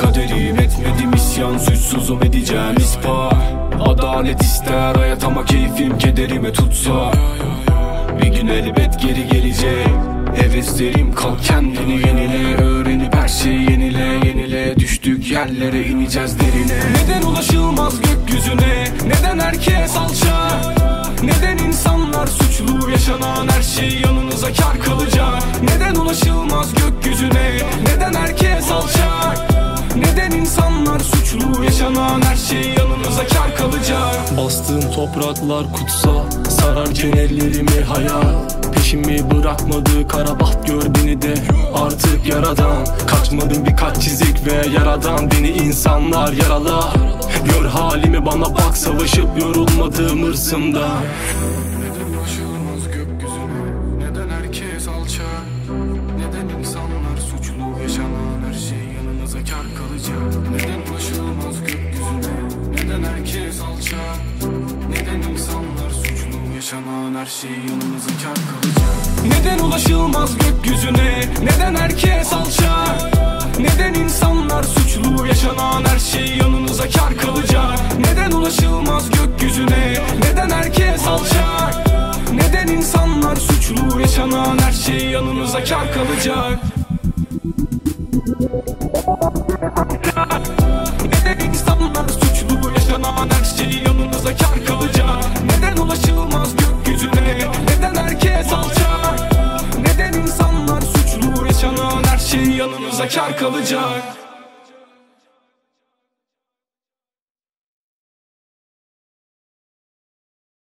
kaderim, etmedim isyan, suçsuzum edeceğim ispat. Adalet ister hayat ama keyfim kederime tutsa. Bir gün elbet geri gelecek heveslerim, kalk kendini yenile. Öğrenip her şeyi yenile yenile, düştük yerlere ineceğiz derine. Neden ulaşılmaz gökyüzüne, neden herkes alçak? Neden insanlar suçlu, yaşanan her şey yanınıza kar kalacak? Neden ulaşılmaz gökyüzüne, neden herkes alçak? Neden insanlar suçlu, yaşanan her şey yanınıza kar kalacak? Bastığım topraklar kutsal, sararken ellerimi hayal. Peşimi bırakmadı kara baht, gör beni de artık yaradan. Kaçmadım birkaç çizik ve yaradan, beni insanlar yaralar. Gör halimi, bana bak, savaşıp yorulmadığım hırsımda. Neden ulaşılmaz gökyüzüne, neden herkes alçak? Neden insanlar suçlu, yaşanan her şey yanınıza kar kalacak? Neden ulaşılmaz gökyüzüne, neden herkes alçak? Neden insanlar suçlu, yaşanan her şey yanınıza kar kalacak? Neden ulaşılmaz gökyüzüne, neden herkes alçak? Neden insanlar suçlu, yaşanan her şey yanınıza kar kalacak? Neden ulaşılmaz gökyüzüne, neden herkes alçak? Neden insanlar suçlu, yaşanan her şey yanınıza kar kalacak? Neden insanlar suçlu, yaşanan her şey yanınıza kar kalacak? Neden ulaşılmaz gökyüzüne, neden herkes alçak? Neden insanlar suçlu, yaşanan her şey yanınıza kar kalacak?